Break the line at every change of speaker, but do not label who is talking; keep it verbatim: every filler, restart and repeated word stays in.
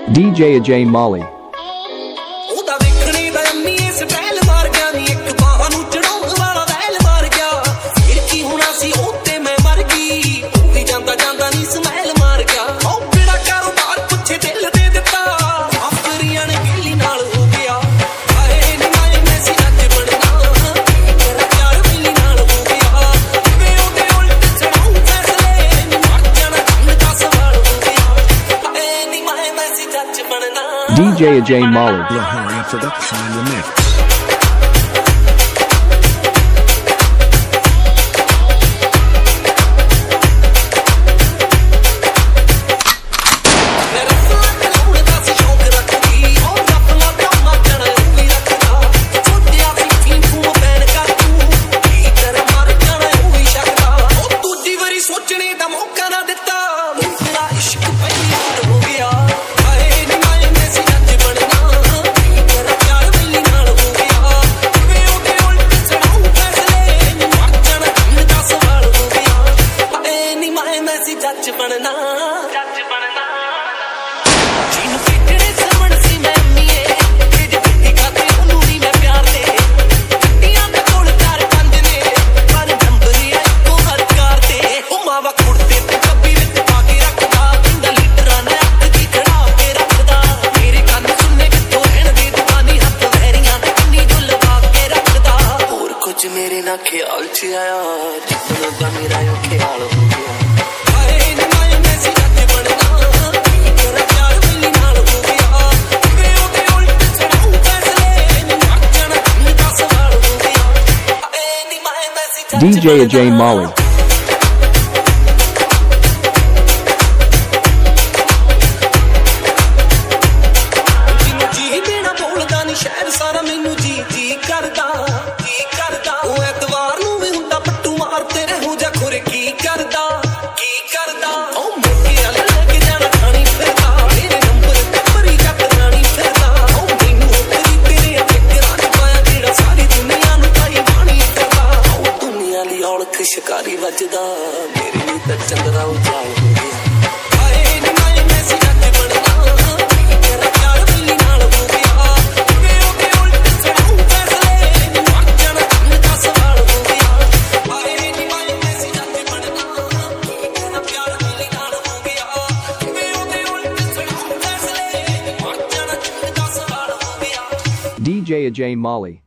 D J Ajay Molly. D J Ajay Molly.
Lahari Production in the mix.
मेरे ना ख्याल च आया जितना का मेरा यो ख्याल हो गया हाय नी मैं मैसी जज बनना तेरा प्यार मिली नाल हो गया वे ओदे उल्ट चढ़ाऊं फैसले मर जाना मेरा सवाल हो गया हाय नी मैं मैसी जज
D J Ajay Molly.
जी बिना बोलदा नहीं शहर सारा मैनू जी जी करदा शिकारी बजदा मेरे लिए तो चंद्रा उजाड़ हो गया हाय नी मैं मैसी जज बनना तेरा प्यार मिली नाल हो गया वे ओदे उल्ट चढ़ाऊं फैसले मर जाना मेरा सवाल हो गया हाय नी मैं मैसी जज बनना तेरा प्यार मिली नाल हो गया वे ओदे उल्ट चढ़ाऊं फैसले मर जाना मेरा सवाल हो गया
D J Ajay Molly.